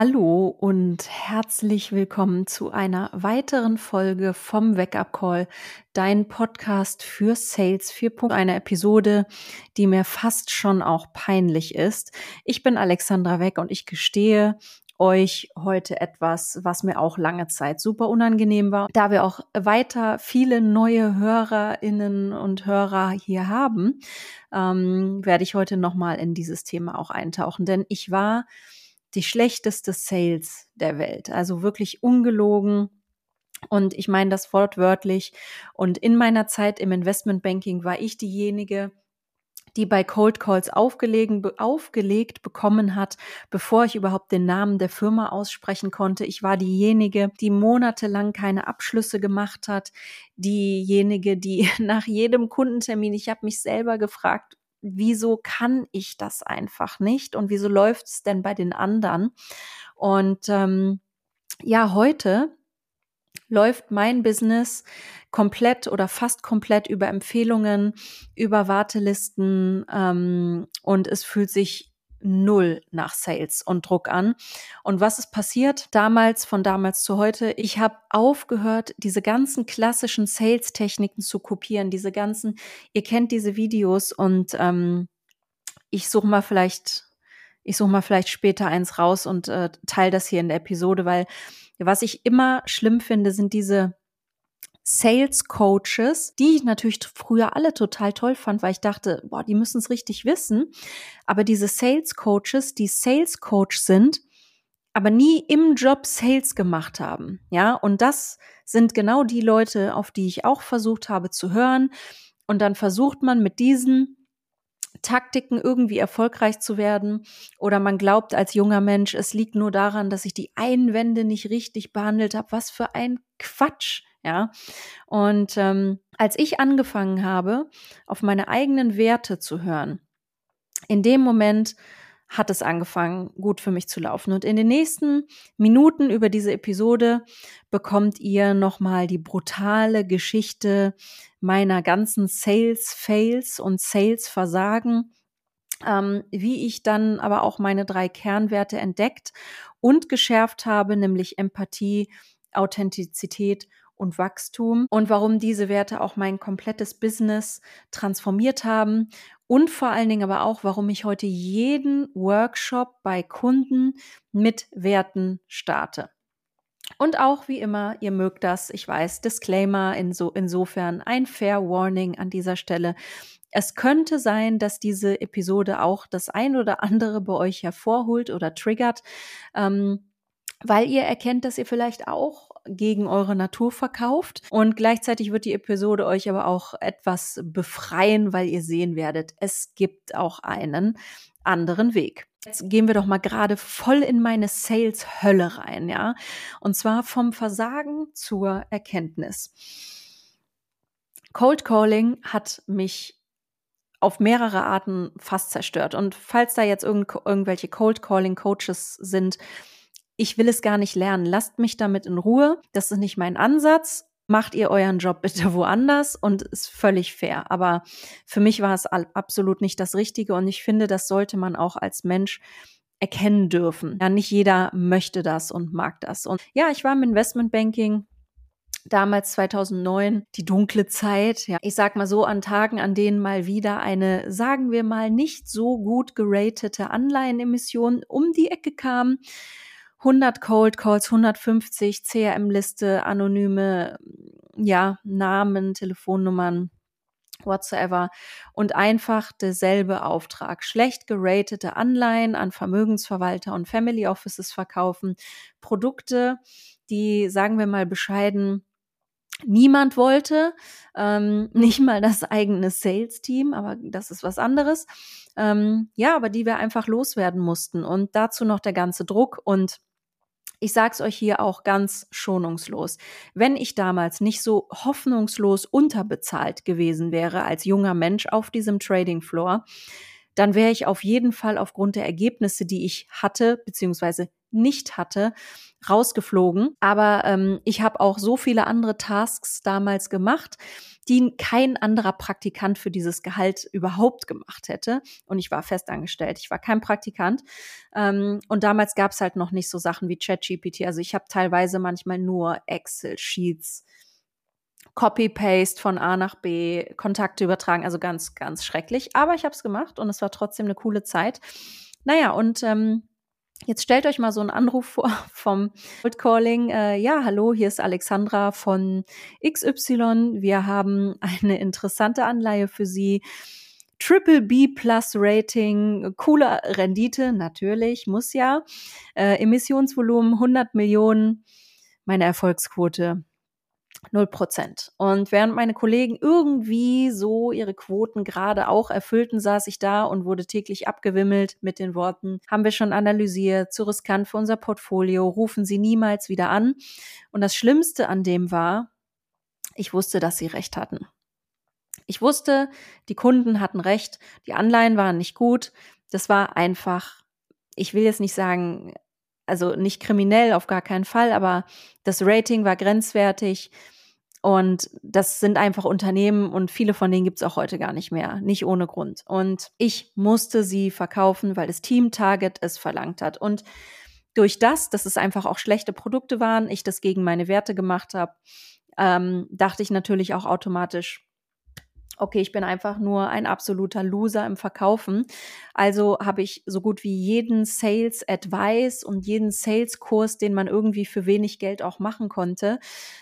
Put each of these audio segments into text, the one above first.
Hallo und herzlich willkommen zu einer weiteren Folge vom Wake-up Call, dein Podcast für Sales 4.0, eine Episode, die mir fast schon auch peinlich ist. Ich bin Alexandra Weck und ich gestehe euch heute etwas, was mir auch lange Zeit super unangenehm war. Da wir auch weiter viele neue Hörerinnen und Hörer hier haben, werde ich heute nochmal in dieses Thema auch eintauchen, denn ich war die schlechteste Sales der Welt. Also wirklich ungelogen. Und ich meine das wortwörtlich. Und in meiner Zeit im Investmentbanking war ich diejenige, die bei Cold Calls aufgelegt bekommen hat, bevor ich überhaupt den Namen der Firma aussprechen konnte. Ich war diejenige, die monatelang keine Abschlüsse gemacht hat, diejenige, die nach jedem Kundentermin, ich habe mich selber gefragt, wieso kann ich das einfach nicht und wieso läuft es denn bei den anderen? Und heute läuft mein Business komplett oder fast komplett über Empfehlungen, über Wartelisten und es fühlt sich null nach Sales und Druck an. Und was ist passiert? Von damals zu heute, ich habe aufgehört, diese ganzen klassischen Sales-Techniken zu kopieren, ihr kennt diese Videos und ich suche mal vielleicht später eins raus und teile das hier in der Episode, weil was ich immer schlimm finde, sind diese Sales Coaches, die ich natürlich früher alle total toll fand, weil ich dachte, boah, die müssen es richtig wissen. Aber diese Sales Coaches, die Sales Coach sind, aber nie im Job Sales gemacht haben. Ja, und das sind genau die Leute, auf die ich auch versucht habe zu hören. Und dann versucht man mit diesen Taktiken irgendwie erfolgreich zu werden, oder man glaubt als junger Mensch, es liegt nur daran, dass ich die Einwände nicht richtig behandelt habe. Was für ein Quatsch, ja. Und als ich angefangen habe, auf meine eigenen Werte zu hören, in dem Moment hat es angefangen, gut für mich zu laufen. Und in den nächsten Minuten über diese Episode bekommt ihr nochmal die brutale Geschichte meiner ganzen Sales-Fails und Sales-Versagen, wie ich dann aber auch meine 3 Kernwerte entdeckt und geschärft habe, nämlich Empathie, Authentizität und Wachstum, und warum diese Werte auch mein komplettes Business transformiert haben und vor allen Dingen aber auch, warum ich heute jeden Workshop bei Kunden mit Werten starte. Und auch wie immer, ihr mögt das, ich weiß, Disclaimer, insofern ein Fair Warning an dieser Stelle. Es könnte sein, dass diese Episode auch das ein oder andere bei euch hervorholt oder triggert, weil ihr erkennt, dass ihr vielleicht auch gegen eure Natur verkauft, und gleichzeitig wird die Episode euch aber auch etwas befreien, weil ihr sehen werdet, es gibt auch einen anderen Weg. Jetzt gehen wir doch mal gerade voll in meine Sales-Hölle rein, ja? Und zwar vom Versagen zur Erkenntnis. Cold Calling hat mich auf mehrere Arten fast zerstört. Und falls da jetzt irgendwelche Cold Calling Coaches sind, ich will es gar nicht lernen. Lasst mich damit in Ruhe. Das ist nicht mein Ansatz. Macht ihr euren Job bitte woanders, und ist völlig fair. Aber für mich war es absolut nicht das Richtige, und ich finde, das sollte man auch als Mensch erkennen dürfen. Ja, nicht jeder möchte das und mag das. Und ja, ich war im Investmentbanking damals 2009, die dunkle Zeit. Ja, ich sag mal so, an Tagen, an denen mal wieder eine, sagen wir mal, nicht so gut geratete Anleihenemission um die Ecke kam. 100 Cold Calls, 150 CRM-Liste, anonyme, ja, Namen, Telefonnummern, whatsoever, und einfach derselbe Auftrag. Schlecht geratete Anleihen an Vermögensverwalter und Family Offices verkaufen. Produkte, die, sagen wir mal bescheiden, niemand wollte, nicht mal das eigene Sales-Team, aber das ist was anderes. Aber die wir einfach loswerden mussten, und dazu noch der ganze Druck. Und ich sag's euch hier auch ganz schonungslos: Wenn ich damals nicht so hoffnungslos unterbezahlt gewesen wäre als junger Mensch auf diesem Trading Floor, dann wäre ich auf jeden Fall aufgrund der Ergebnisse, die ich hatte, beziehungsweise nicht hatte, rausgeflogen. Aber ich habe auch so viele andere Tasks damals gemacht, die kein anderer Praktikant für dieses Gehalt überhaupt gemacht hätte. Und ich war festangestellt, ich war kein Praktikant. Und damals gab es halt noch nicht so Sachen wie ChatGPT. Also ich habe teilweise manchmal nur Excel-Sheets, Copy-Paste von A nach B, Kontakte übertragen, also ganz, ganz schrecklich. Aber ich habe es gemacht und es war trotzdem eine coole Zeit. Naja, und jetzt stellt euch mal so einen Anruf vor vom Cold Calling. Ja, hallo, hier ist Alexandra von XY. Wir haben eine interessante Anleihe für Sie. Triple B Plus Rating, coole Rendite, natürlich, muss ja. Emissionsvolumen 100 Millionen, meine Erfolgsquote 0%. Und während meine Kollegen irgendwie so ihre Quoten gerade auch erfüllten, saß ich da und wurde täglich abgewimmelt mit den Worten: haben wir schon analysiert, zu riskant für unser Portfolio, rufen Sie niemals wieder an. Und das Schlimmste an dem war, ich wusste, dass sie recht hatten. Ich wusste, die Kunden hatten recht, die Anleihen waren nicht gut. Das war einfach, ich will jetzt nicht sagen, also nicht kriminell, auf gar keinen Fall, aber das Rating war grenzwertig. Und das sind einfach Unternehmen und viele von denen gibt's auch heute gar nicht mehr, nicht ohne Grund. Und ich musste sie verkaufen, weil das Team Target es verlangt hat. Und durch das, dass es einfach auch schlechte Produkte waren, ich das gegen meine Werte gemacht habe, dachte ich natürlich auch automatisch, okay, ich bin einfach nur ein absoluter Loser im Verkaufen. Also habe ich so gut wie jeden Sales Advice und jeden Sales Kurs, den man irgendwie für wenig Geld auch machen konnte,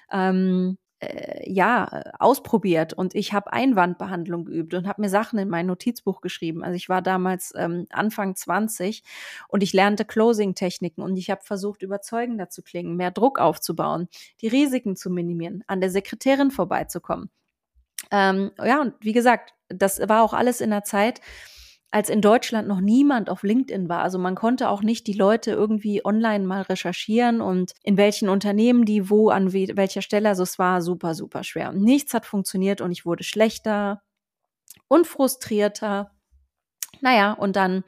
ausprobiert. Und ich habe Einwandbehandlung geübt und habe mir Sachen in mein Notizbuch geschrieben. Also ich war damals Anfang 20 und ich lernte Closing-Techniken und ich habe versucht, überzeugender zu klingen, mehr Druck aufzubauen, die Risiken zu minimieren, an der Sekretärin vorbeizukommen. Und wie gesagt, das war auch alles in der Zeit, als in Deutschland noch niemand auf LinkedIn war. Also man konnte auch nicht die Leute irgendwie online mal recherchieren und in welchen Unternehmen die wo an welcher Stelle. Also es war super, super schwer. Und nichts hat funktioniert und ich wurde schlechter und frustrierter. Naja, und dann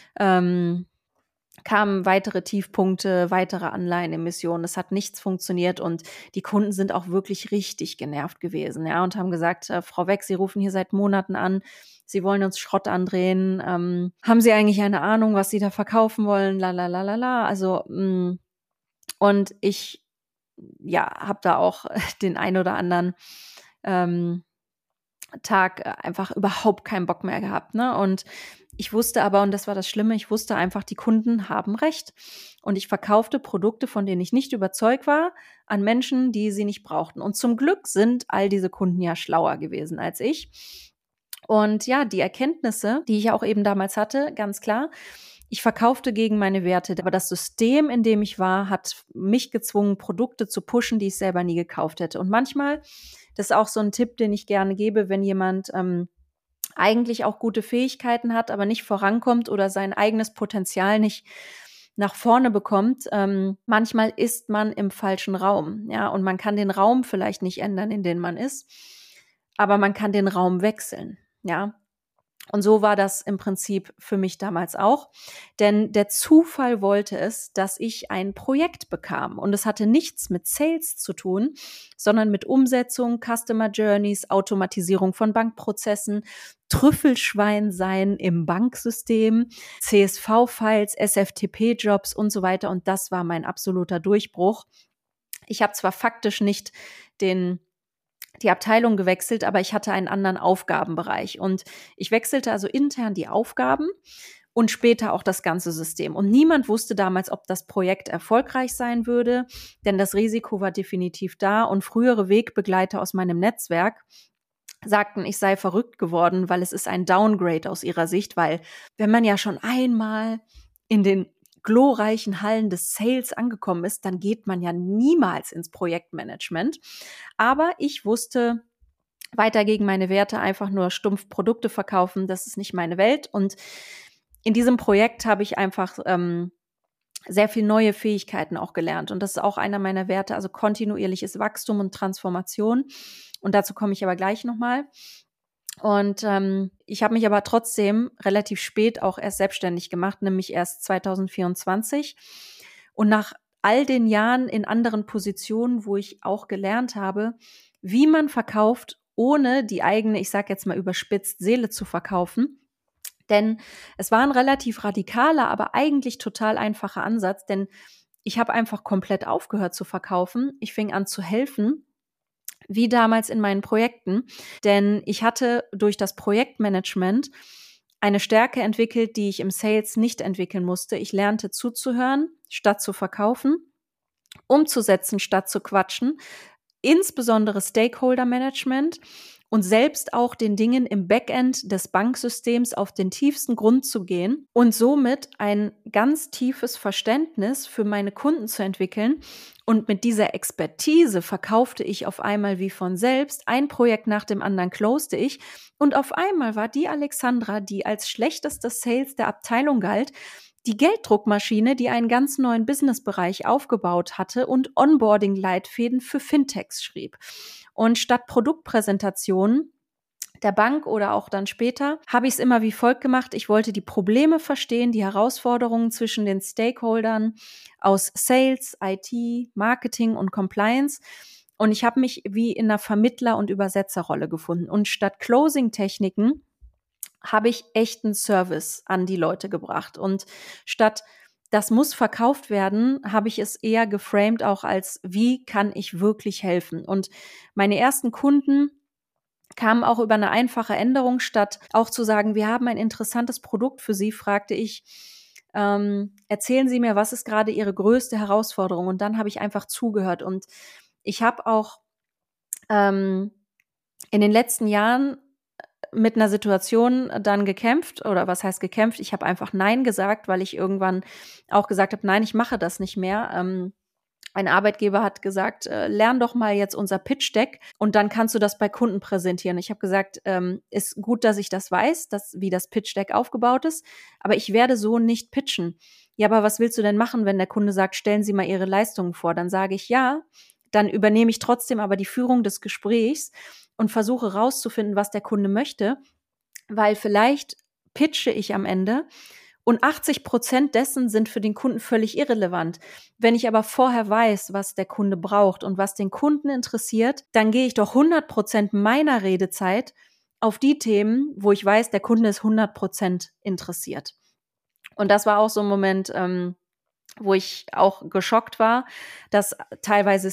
kamen weitere Tiefpunkte, weitere Anleihenemissionen. Es hat nichts funktioniert und die Kunden sind auch wirklich richtig genervt gewesen, ja, und haben gesagt, Frau Weck, Sie rufen hier seit Monaten an, Sie wollen uns Schrott andrehen. Haben Sie eigentlich eine Ahnung, was Sie da verkaufen wollen? La la la la la. Also und ich habe da auch den ein oder anderen Tag einfach überhaupt keinen Bock mehr gehabt, ne? Und ich wusste aber, und das war das Schlimme, ich wusste einfach, die Kunden haben recht. Und ich verkaufte Produkte, von denen ich nicht überzeugt war, an Menschen, die sie nicht brauchten. Und zum Glück sind all diese Kunden ja schlauer gewesen als ich. Und ja, die Erkenntnisse, die ich auch eben damals hatte, ganz klar, ich verkaufte gegen meine Werte, aber das System, in dem ich war, hat mich gezwungen, Produkte zu pushen, die ich selber nie gekauft hätte. Und manchmal, das ist auch so ein Tipp, den ich gerne gebe, wenn jemand eigentlich auch gute Fähigkeiten hat, aber nicht vorankommt oder sein eigenes Potenzial nicht nach vorne bekommt. Manchmal ist man im falschen Raum, ja, und man kann den Raum vielleicht nicht ändern, in dem man ist, aber man kann den Raum wechseln, ja. Und so war das im Prinzip für mich damals auch. Denn der Zufall wollte es, dass ich ein Projekt bekam. Und es hatte nichts mit Sales zu tun, sondern mit Umsetzung, Customer Journeys, Automatisierung von Bankprozessen, Trüffelschwein sein im Banksystem, CSV-Files, SFTP-Jobs und so weiter. Und das war mein absoluter Durchbruch. Ich habe zwar faktisch nicht die Abteilung gewechselt, aber ich hatte einen anderen Aufgabenbereich. Und ich wechselte also intern die Aufgaben und später auch das ganze System. Und niemand wusste damals, ob das Projekt erfolgreich sein würde, denn das Risiko war definitiv da. Und frühere Wegbegleiter aus meinem Netzwerk sagten, ich sei verrückt geworden, weil es ist ein Downgrade aus ihrer Sicht, weil wenn man ja schon einmal in den glorreichen Hallen des Sales angekommen ist, dann geht man ja niemals ins Projektmanagement. Aber ich wusste, weiter gegen meine Werte einfach nur stumpf Produkte verkaufen, das ist nicht meine Welt. Und in diesem Projekt habe ich einfach sehr viel neue Fähigkeiten auch gelernt. Und das ist auch einer meiner Werte, also kontinuierliches Wachstum und Transformation. Und dazu komme ich aber gleich nochmal. Und ich habe mich aber trotzdem relativ spät auch erst selbstständig gemacht, nämlich erst 2024. Und nach all den Jahren in anderen Positionen, wo ich auch gelernt habe, wie man verkauft, ohne die eigene, ich sage jetzt mal überspitzt, Seele zu verkaufen. Denn es war ein relativ radikaler, aber eigentlich total einfacher Ansatz, denn ich habe einfach komplett aufgehört zu verkaufen. Ich fing an zu helfen, wie damals in meinen Projekten, denn ich hatte durch das Projektmanagement eine Stärke entwickelt, die ich im Sales nicht entwickeln musste. Ich lernte zuzuhören, statt zu verkaufen, umzusetzen, statt zu quatschen, insbesondere Stakeholder Management und selbst auch den Dingen im Backend des Banksystems auf den tiefsten Grund zu gehen und somit ein ganz tiefes Verständnis für meine Kunden zu entwickeln. Und mit dieser Expertise verkaufte ich auf einmal wie von selbst. Ein Projekt nach dem anderen closte ich. Und auf einmal war die Alexandra, die als schlechteste Sales der Abteilung galt, die Gelddruckmaschine, die einen ganz neuen Businessbereich aufgebaut hatte und Onboarding-Leitfäden für Fintechs schrieb. Und statt Produktpräsentationen der Bank oder auch dann später, habe ich es immer wie folgt gemacht. Ich wollte die Probleme verstehen, die Herausforderungen zwischen den Stakeholdern aus Sales, IT, Marketing und Compliance. Und ich habe mich wie in einer Vermittler- und Übersetzerrolle gefunden. Und statt Closing-Techniken habe ich echten Service an die Leute gebracht. Und statt das muss verkauft werden, habe ich es eher geframed auch als, wie kann ich wirklich helfen? Und meine ersten Kunden kamen auch über eine einfache Änderung, statt auch zu sagen, wir haben ein interessantes Produkt für Sie, fragte ich, erzählen Sie mir, was ist gerade Ihre größte Herausforderung? Und dann habe ich einfach zugehört. Und ich habe auch in den letzten Jahren mit einer Situation dann gekämpft, oder was heißt gekämpft? Ich habe einfach Nein gesagt, weil ich irgendwann auch gesagt habe, nein, ich mache das nicht mehr. Ein Arbeitgeber hat gesagt, lern doch mal jetzt unser Pitch-Deck und dann kannst du das bei Kunden präsentieren. Ich habe gesagt, ist gut, dass ich das weiß, wie das Pitch-Deck aufgebaut ist, aber ich werde so nicht pitchen. Ja, aber was willst du denn machen, wenn der Kunde sagt, stellen Sie mal Ihre Leistungen vor? Dann sage ich ja, dann übernehme ich trotzdem aber die Führung des Gesprächs und versuche rauszufinden, was der Kunde möchte, weil vielleicht pitche ich am Ende und 80% dessen sind für den Kunden völlig irrelevant. Wenn ich aber vorher weiß, was der Kunde braucht und was den Kunden interessiert, dann gehe ich doch 100% meiner Redezeit auf die Themen, wo ich weiß, der Kunde ist 100% interessiert. Und das war auch so ein Moment, wo ich auch geschockt war, dass teilweise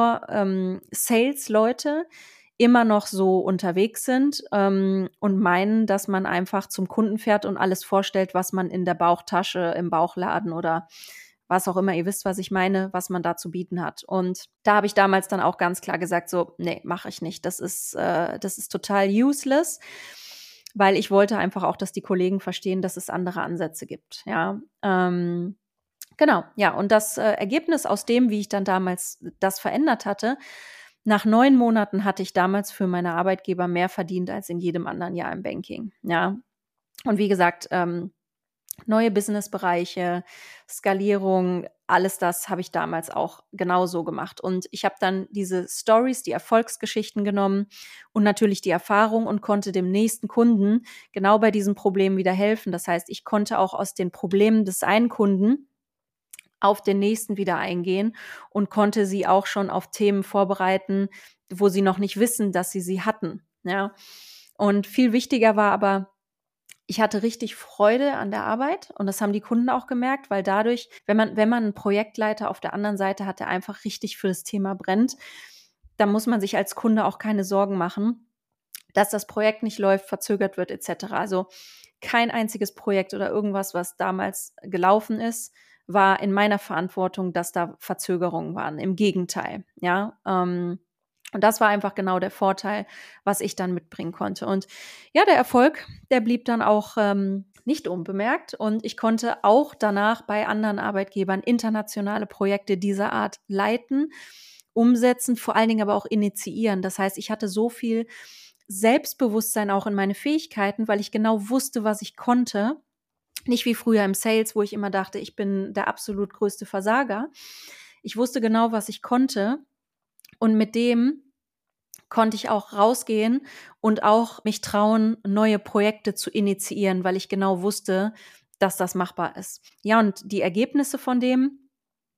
Senior-Sales-Leute immer noch so unterwegs sind und meinen, dass man einfach zum Kunden fährt und alles vorstellt, was man in der Bauchtasche, im Bauchladen oder was auch immer, ihr wisst, was ich meine, was man da zu bieten hat. Und da habe ich damals dann auch ganz klar gesagt, so, nee, mache ich nicht. Das ist total useless, weil ich wollte einfach auch, dass die Kollegen verstehen, dass es andere Ansätze gibt. Ja, genau, ja, und das Ergebnis aus dem, wie ich dann damals das verändert hatte, nach 9 Monaten hatte ich damals für meine Arbeitgeber mehr verdient als in jedem anderen Jahr im Banking. Ja, und wie gesagt, neue Businessbereiche, Skalierung, alles das habe ich damals auch genauso gemacht. Und ich habe dann diese Stories, die Erfolgsgeschichten genommen und natürlich die Erfahrung und konnte dem nächsten Kunden genau bei diesem Problem wieder helfen. Das heißt, ich konnte auch aus den Problemen des einen Kunden auf den nächsten wieder eingehen und konnte sie auch schon auf Themen vorbereiten, wo sie noch nicht wissen, dass sie hatten. Ja. Und viel wichtiger war aber, ich hatte richtig Freude an der Arbeit und das haben die Kunden auch gemerkt, weil dadurch, wenn man einen Projektleiter auf der anderen Seite hat, der einfach richtig für das Thema brennt, dann muss man sich als Kunde auch keine Sorgen machen, dass das Projekt nicht läuft, verzögert wird etc. Also kein einziges Projekt oder irgendwas, was damals gelaufen ist, war in meiner Verantwortung, dass da Verzögerungen waren. Im Gegenteil, ja. Und das war einfach genau der Vorteil, was ich dann mitbringen konnte. Und ja, der Erfolg, der blieb dann auch nicht unbemerkt. Und ich konnte auch danach bei anderen Arbeitgebern internationale Projekte dieser Art leiten, umsetzen, vor allen Dingen aber auch initiieren. Das heißt, ich hatte so viel Selbstbewusstsein auch in meine Fähigkeiten, weil ich genau wusste, was ich konnte. Nicht wie früher im Sales, wo ich immer dachte, ich bin der absolut größte Versager. Ich wusste genau, was ich konnte. Und mit dem konnte ich auch rausgehen und auch mich trauen, neue Projekte zu initiieren, weil ich genau wusste, dass das machbar ist. Ja, und die Ergebnisse von dem,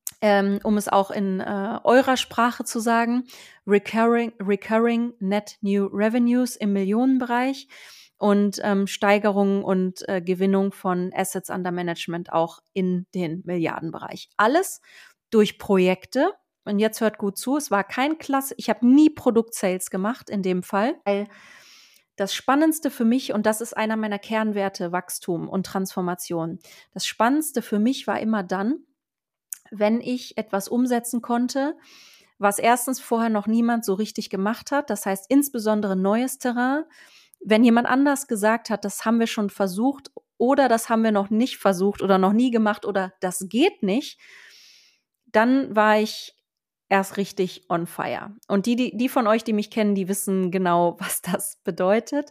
um es auch in eurer Sprache zu sagen, Recurring Net New Revenues im Millionenbereich und Steigerung und Gewinnung von Assets under Management auch in den Milliardenbereich. Alles durch Projekte. Und jetzt hört gut zu, es war kein ich habe nie Produktsales gemacht in dem Fall, weil das Spannendste für mich, und das ist einer meiner Kernwerte, Wachstum und Transformation. Das Spannendste für mich war immer dann, wenn ich etwas umsetzen konnte, was erstens vorher noch niemand so richtig gemacht hat. Das heißt insbesondere neues Terrain. Wenn jemand anders gesagt hat, das haben wir schon versucht oder das haben wir noch nicht versucht oder noch nie gemacht oder das geht nicht, dann war ich erst richtig on fire. Und die von euch, die mich kennen, die wissen genau, was das bedeutet.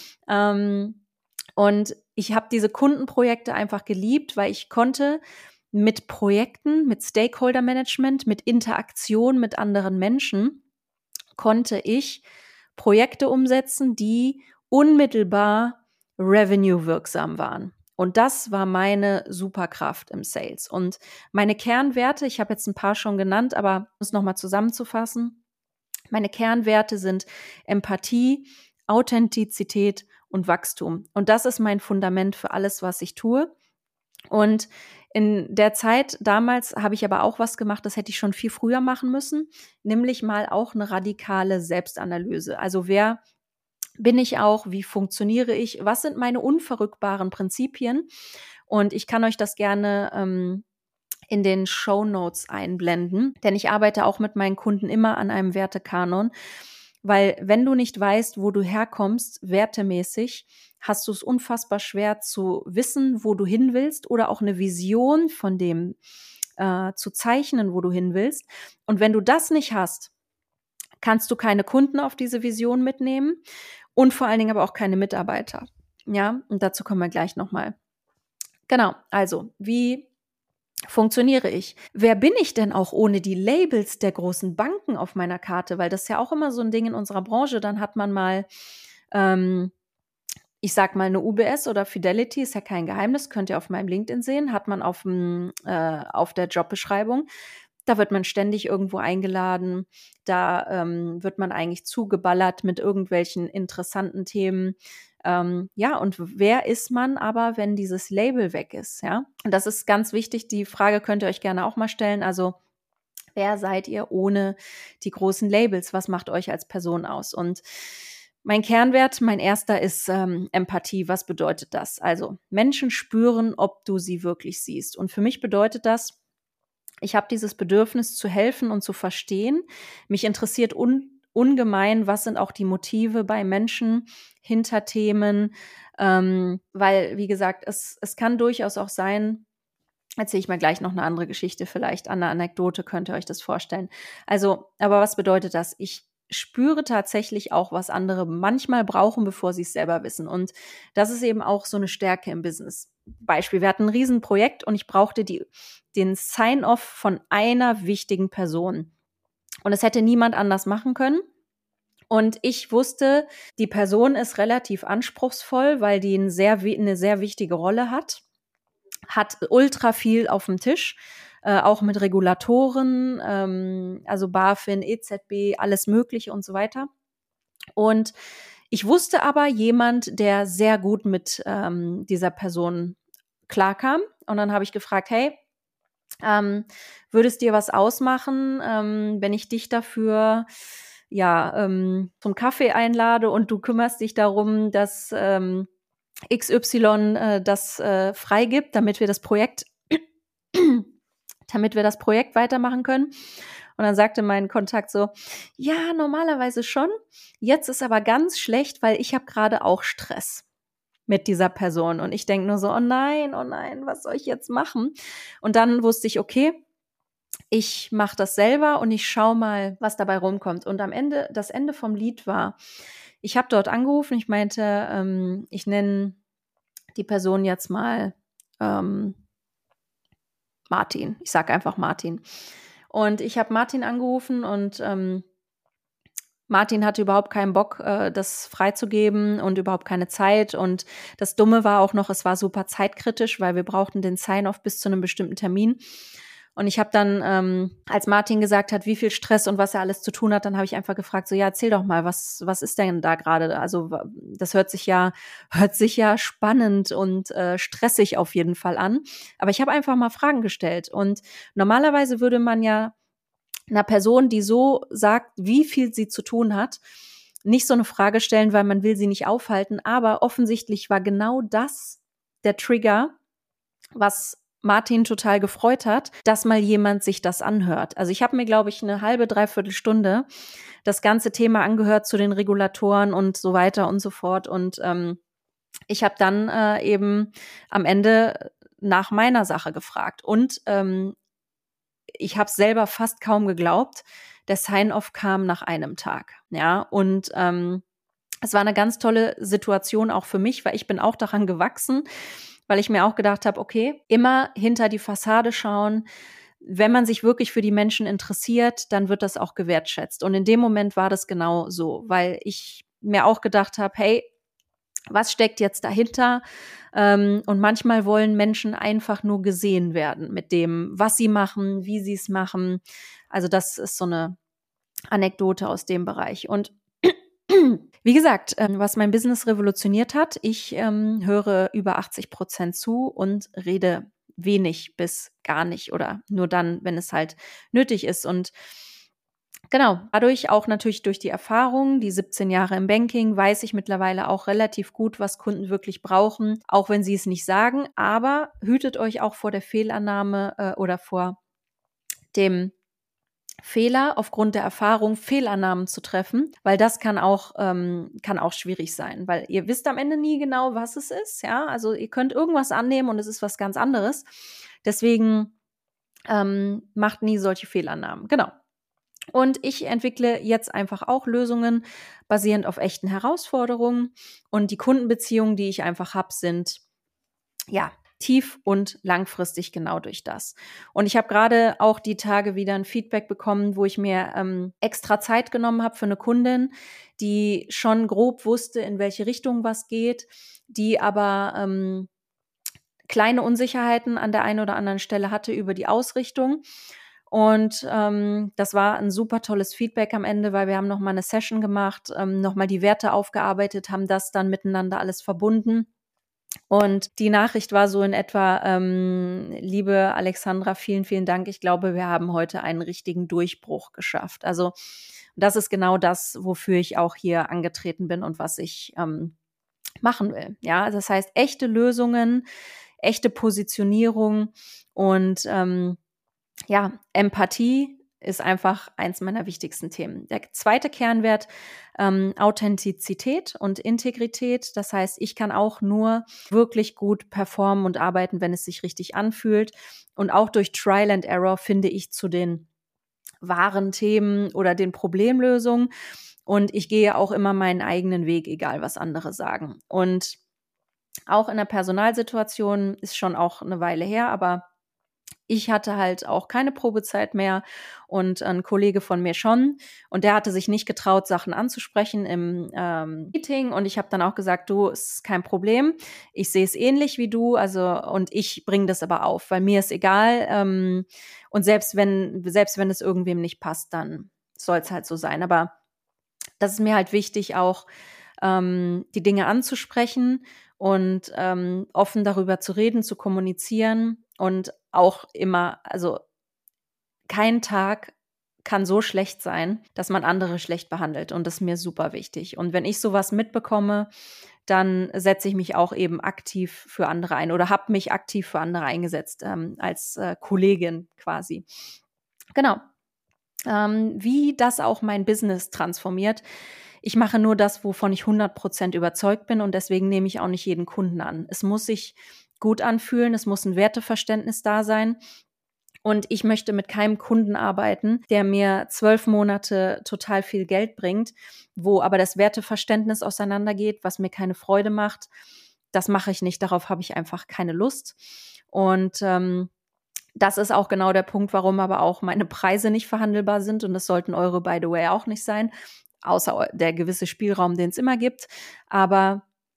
Und ich habe diese Kundenprojekte einfach geliebt, weil ich konnte mit Projekten, mit Stakeholder-Management, mit Interaktion mit anderen Menschen, konnte ich Projekte umsetzen, die unmittelbar revenue-wirksam waren. Und das war meine Superkraft im Sales. Und meine Kernwerte, ich habe jetzt ein paar schon genannt, aber um es nochmal zusammenzufassen, meine Kernwerte sind Empathie, Authentizität und Wachstum. Und das ist mein Fundament für alles, was ich tue. Und in der Zeit damals habe ich aber auch was gemacht, das hätte ich schon viel früher machen müssen, nämlich mal auch eine radikale Selbstanalyse. Also wer bin ich auch, wie funktioniere ich, was sind meine unverrückbaren Prinzipien? Und ich kann euch das gerne in den Shownotes einblenden, denn ich arbeite auch mit meinen Kunden immer an einem Wertekanon, weil wenn du nicht weißt, wo du herkommst, wertemäßig, hast du es unfassbar schwer zu wissen, wo du hin willst oder auch eine Vision von dem zu zeichnen, wo du hin willst. Und wenn du das nicht hast, kannst du keine Kunden auf diese Vision mitnehmen und vor allen Dingen aber auch keine Mitarbeiter. Ja, und dazu kommen wir gleich nochmal. Genau, also wie funktioniere ich? Wer bin ich denn auch ohne die Labels der großen Banken auf meiner Karte? Weil das ist ja auch immer so ein Ding in unserer Branche. Dann hat man mal, ich sag mal, eine UBS oder Fidelity, ist ja kein Geheimnis, könnt ihr auf meinem LinkedIn sehen, hat man auf der Jobbeschreibung. Da wird man ständig irgendwo eingeladen. Da wird man eigentlich zugeballert mit irgendwelchen interessanten Themen. Ja, und wer ist man aber, wenn dieses Label weg ist? Ja, und das ist ganz wichtig. Die Frage könnt ihr euch gerne auch mal stellen. Also, wer seid ihr ohne die großen Labels? Was macht euch als Person aus? Und mein Kernwert, mein erster ist Empathie. Was bedeutet das? Also, Menschen spüren, ob du sie wirklich siehst. Und für mich bedeutet das, ich habe dieses Bedürfnis zu helfen und zu verstehen. Mich interessiert ungemein, was sind auch die Motive bei Menschen hinter Themen, weil, wie gesagt, es kann durchaus auch sein, erzähle ich mal gleich noch eine andere Geschichte, vielleicht an einer Anekdote könnt ihr euch das vorstellen. Also, aber was bedeutet das? Ich spüre tatsächlich auch, was andere manchmal brauchen, bevor sie es selber wissen. Und das ist eben auch so eine Stärke im Business. Beispiel, wir hatten ein Riesenprojekt und ich brauchte den Sign-off von einer wichtigen Person. Und es hätte niemand anders machen können. Und ich wusste, die Person ist relativ anspruchsvoll, weil die eine sehr wichtige Rolle hat ultra viel auf dem Tisch, auch mit Regulatoren, also BaFin, EZB, alles Mögliche und so weiter. Und ich wusste aber jemand, der sehr gut mit dieser Person klarkam. Und dann habe ich gefragt, hey, würde es dir was ausmachen, wenn ich dich dafür zum Kaffee einlade und du kümmerst dich darum, dass XY das freigibt, damit wir das Projekt weitermachen können. Und dann sagte mein Kontakt so, ja, normalerweise schon. Jetzt ist aber ganz schlecht, weil ich habe gerade auch Stress mit dieser Person. Und ich denke nur so, oh nein, was soll ich jetzt machen? Und dann wusste ich, okay, ich mache das selber und ich schaue mal, was dabei rumkommt. Und das Ende vom Lied war, ich habe dort angerufen, ich meinte, ich nenne die Person jetzt mal Martin. Ich sage einfach Martin. Und ich habe Martin angerufen und Martin hatte überhaupt keinen Bock, das freizugeben und überhaupt keine Zeit. Und das Dumme war auch noch, es war super zeitkritisch, weil wir brauchten den Sign-off bis zu einem bestimmten Termin. Und ich habe dann, als Martin gesagt hat, wie viel Stress und was er alles zu tun hat, dann habe ich einfach gefragt, so ja, erzähl doch mal, was ist denn da gerade? Also das hört sich ja spannend und stressig auf jeden Fall an. Aber ich habe einfach mal Fragen gestellt. Und normalerweise würde man ja einer Person, die so sagt, wie viel sie zu tun hat, nicht so eine Frage stellen, weil man will sie nicht aufhalten. Aber offensichtlich war genau das der Trigger, was Martin total gefreut hat, dass mal jemand sich das anhört. Also ich habe mir, glaube ich, eine halbe, dreiviertel Stunde das ganze Thema angehört zu den Regulatoren und so weiter und so fort. Und ich habe dann eben am Ende nach meiner Sache gefragt. Und ich habe selber fast kaum geglaubt. Der Sign-off kam nach einem Tag. Ja, und es war eine ganz tolle Situation auch für mich, weil ich bin auch daran gewachsen, weil ich mir auch gedacht habe, okay, immer hinter die Fassade schauen. Wenn man sich wirklich für die Menschen interessiert, dann wird das auch gewertschätzt. Und in dem Moment war das genau so, weil ich mir auch gedacht habe, hey, was steckt jetzt dahinter? Und manchmal wollen Menschen einfach nur gesehen werden mit dem, was sie machen, wie sie es machen. Also das ist so eine Anekdote aus dem Bereich. Und wie gesagt, was mein Business revolutioniert hat, ich höre über 80% zu und rede wenig bis gar nicht oder nur dann, wenn es halt nötig ist. Und genau, dadurch auch natürlich durch die Erfahrung, die 17 Jahre im Banking, weiß ich mittlerweile auch relativ gut, was Kunden wirklich brauchen, auch wenn sie es nicht sagen. Aber hütet euch auch vor der Fehlannahme oder vor dem Fehler aufgrund der Erfahrung, Fehlannahmen zu treffen, weil das kann auch schwierig sein, weil ihr wisst am Ende nie genau, was es ist, ja, also ihr könnt irgendwas annehmen und es ist was ganz anderes, deswegen macht nie solche Fehlannahmen, genau. Und ich entwickle jetzt einfach auch Lösungen basierend auf echten Herausforderungen und die Kundenbeziehungen, die ich einfach habe, sind ja tief und langfristig genau durch das. Und ich habe gerade auch die Tage wieder ein Feedback bekommen, wo ich mir extra Zeit genommen habe für eine Kundin, die schon grob wusste, in welche Richtung was geht, die aber kleine Unsicherheiten an der einen oder anderen Stelle hatte über die Ausrichtung. Und das war ein super tolles Feedback am Ende, weil wir haben nochmal eine Session gemacht, nochmal die Werte aufgearbeitet, haben das dann miteinander alles verbunden. Und die Nachricht war so in etwa, liebe Alexandra, vielen, vielen Dank. Ich glaube, wir haben heute einen richtigen Durchbruch geschafft. Also das ist genau das, wofür ich auch hier angetreten bin und was ich machen will. Ja, also das heißt, echte Lösungen, echte Positionierung und ja, Empathie ist einfach eins meiner wichtigsten Themen. Der zweite Kernwert, Authentizität und Integrität. Das heißt, ich kann auch nur wirklich gut performen und arbeiten, wenn es sich richtig anfühlt. Und auch durch Trial and Error finde ich zu den wahren Themen oder den Problemlösungen. Und ich gehe auch immer meinen eigenen Weg, egal was andere sagen. Und auch in der Personalsituation ist schon auch eine Weile her, aber ich hatte halt auch keine Probezeit mehr und ein Kollege von mir schon. Und der hatte sich nicht getraut, Sachen anzusprechen im Meeting. Und ich habe dann auch gesagt, du, ist kein Problem. Ich sehe es ähnlich wie du. Also, und ich bringe das aber auf, weil mir ist egal. Und selbst wenn es irgendwem nicht passt, dann soll es halt so sein. Aber das ist mir halt wichtig, auch die Dinge anzusprechen und offen darüber zu reden, zu kommunizieren und auch immer, also kein Tag kann so schlecht sein, dass man andere schlecht behandelt und das ist mir super wichtig. Und wenn ich sowas mitbekomme, dann setze ich mich auch eben aktiv für andere ein oder habe mich aktiv für andere eingesetzt als Kollegin quasi. Genau. Wie das auch mein Business transformiert. Ich mache nur das, wovon ich 100% überzeugt bin und deswegen nehme ich auch nicht jeden Kunden an. Es muss sich gut anfühlen, es muss ein Werteverständnis da sein und ich möchte mit keinem Kunden arbeiten, der mir 12 Monate total viel Geld bringt, wo aber das Werteverständnis auseinandergeht, was mir keine Freude macht. Das mache ich nicht, darauf habe ich einfach keine Lust und das ist auch genau der Punkt, warum aber auch meine Preise nicht verhandelbar sind und das sollten eure, by the way, auch nicht sein, außer der gewisse Spielraum, den es immer gibt. Aber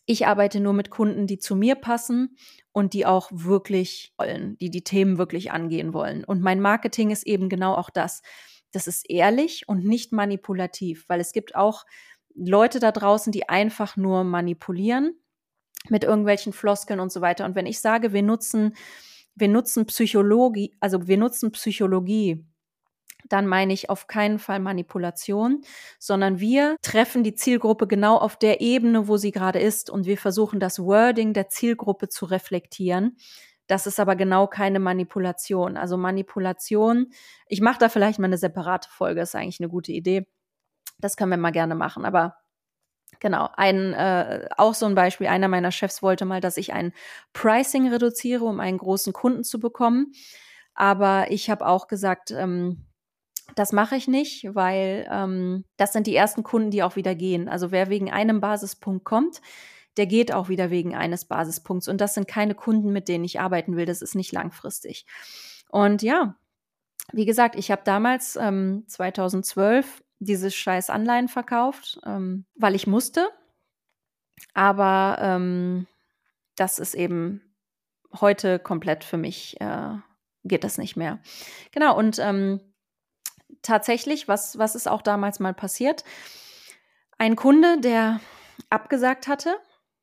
Ich arbeite nur mit Kunden, die zu mir passen und die auch wirklich wollen, die Themen wirklich angehen wollen. Und mein Marketing ist eben genau auch das. Das ist ehrlich und nicht manipulativ, weil es gibt auch Leute da draußen, die einfach nur manipulieren mit irgendwelchen Floskeln und so weiter. Und wenn ich sage, wir nutzen Psychologie, also wir nutzen Psychologie, dann meine ich auf keinen Fall Manipulation, sondern wir treffen die Zielgruppe genau auf der Ebene, wo sie gerade ist, und wir versuchen das Wording der Zielgruppe zu reflektieren. Das ist aber genau keine Manipulation. Also Manipulation, ich mache da vielleicht mal eine separate Folge, ist eigentlich eine gute Idee. Das können wir mal gerne machen, aber genau, auch so ein Beispiel, einer meiner Chefs wollte mal, dass ich ein Pricing reduziere, um einen großen Kunden zu bekommen. Aber ich habe auch gesagt, das mache ich nicht, weil das sind die ersten Kunden, die auch wieder gehen. Also wer wegen einem Basispunkt kommt, der geht auch wieder wegen eines Basispunkts. Und das sind keine Kunden, mit denen ich arbeiten will. Das ist nicht langfristig. Und ja, wie gesagt, ich habe damals 2012 dieses scheiß Anleihen verkauft, weil ich musste. Aber das ist eben heute komplett für mich, geht das nicht mehr. Genau, und tatsächlich, was ist auch damals mal passiert? Ein Kunde, der abgesagt hatte,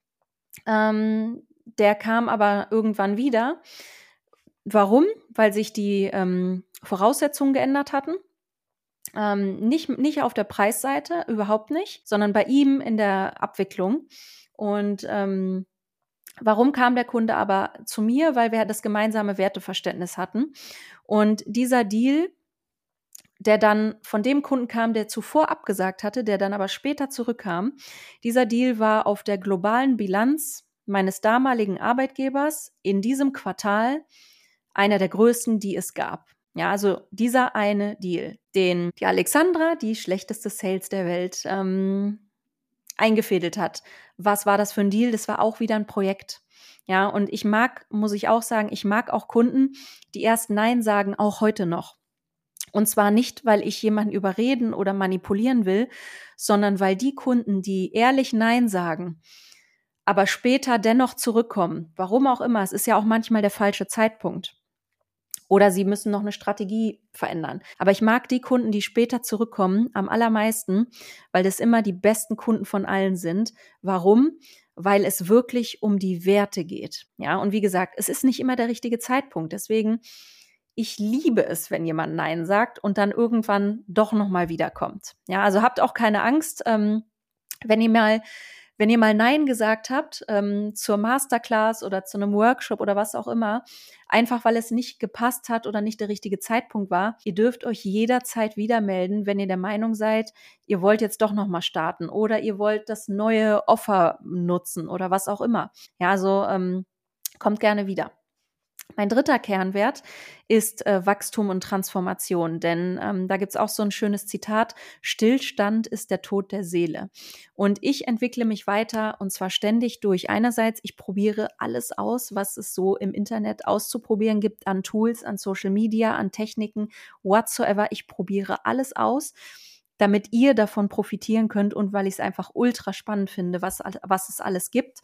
der kam aber irgendwann wieder. Warum? Weil sich die Voraussetzungen geändert hatten. Nicht auf der Preisseite, überhaupt nicht, sondern bei ihm in der Abwicklung. Und warum kam der Kunde aber zu mir? Weil wir das gemeinsame Werteverständnis hatten. Und dieser Deal, der dann von dem Kunden kam, der zuvor abgesagt hatte, der dann aber später zurückkam, dieser Deal war auf der globalen Bilanz meines damaligen Arbeitgebers in diesem Quartal einer der größten, die es gab. Ja, also dieser eine Deal, den die Alexandra, die schlechteste Sales der Welt, eingefädelt hat. Was war das für ein Deal? Das war auch wieder ein Projekt. Ja, und muss ich auch sagen, ich mag auch Kunden, die erst Nein sagen, auch heute noch. Und zwar nicht, weil ich jemanden überreden oder manipulieren will, sondern weil die Kunden, die ehrlich Nein sagen, aber später dennoch zurückkommen, warum auch immer, es ist ja auch manchmal der falsche Zeitpunkt. Oder sie müssen noch eine Strategie verändern. Aber ich mag die Kunden, die später zurückkommen, am allermeisten, weil das immer die besten Kunden von allen sind. Warum? Weil es wirklich um die Werte geht. Ja, und wie gesagt, es ist nicht immer der richtige Zeitpunkt. Deswegen, ich liebe es, wenn jemand Nein sagt und dann irgendwann doch nochmal wiederkommt. Ja, also habt auch keine Angst, wenn ihr mal Nein gesagt habt zur Masterclass oder zu einem Workshop oder was auch immer, einfach weil es nicht gepasst hat oder nicht der richtige Zeitpunkt war, ihr dürft euch jederzeit wieder melden, wenn ihr der Meinung seid, ihr wollt jetzt doch nochmal starten oder ihr wollt das neue Offer nutzen oder was auch immer. Ja, also kommt gerne wieder. Mein dritter Kernwert ist Wachstum und Transformation, denn da gibt's auch so ein schönes Zitat: Stillstand ist der Tod der Seele. Und ich entwickle mich weiter, und zwar ständig durch. Einerseits, ich probiere alles aus, was es so im Internet auszuprobieren gibt, an Tools, an Social Media, an Techniken, whatsoever. Ich probiere alles aus, damit ihr davon profitieren könnt und weil ich es einfach ultra spannend finde, was es alles gibt.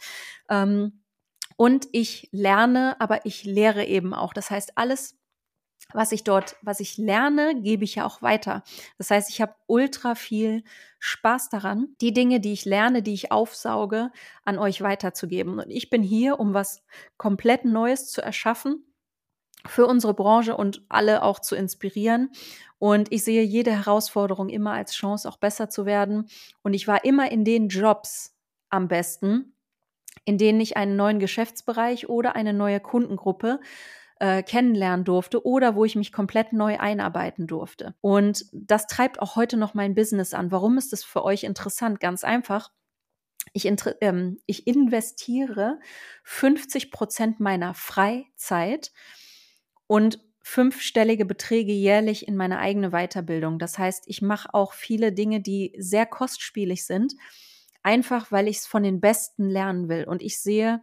Und ich lerne, aber ich lehre eben auch. Das heißt, alles, was ich lerne, gebe ich ja auch weiter. Das heißt, ich habe ultra viel Spaß daran, die Dinge, die ich lerne, die ich aufsauge, an euch weiterzugeben. Und ich bin hier, um was komplett Neues zu erschaffen für unsere Branche und alle auch zu inspirieren. Und ich sehe jede Herausforderung immer als Chance, auch besser zu werden. Und ich war immer in den Jobs am besten, in denen ich einen neuen Geschäftsbereich oder eine neue Kundengruppe kennenlernen durfte oder wo ich mich komplett neu einarbeiten durfte. Und das treibt auch heute noch mein Business an. Warum ist das für euch interessant? Ganz einfach. Ich investiere 50% meiner Freizeit und 5-stellige Beträge jährlich in meine eigene Weiterbildung. Das heißt, ich mache auch viele Dinge, die sehr kostspielig sind, einfach weil ich es von den Besten lernen will. Und ich sehe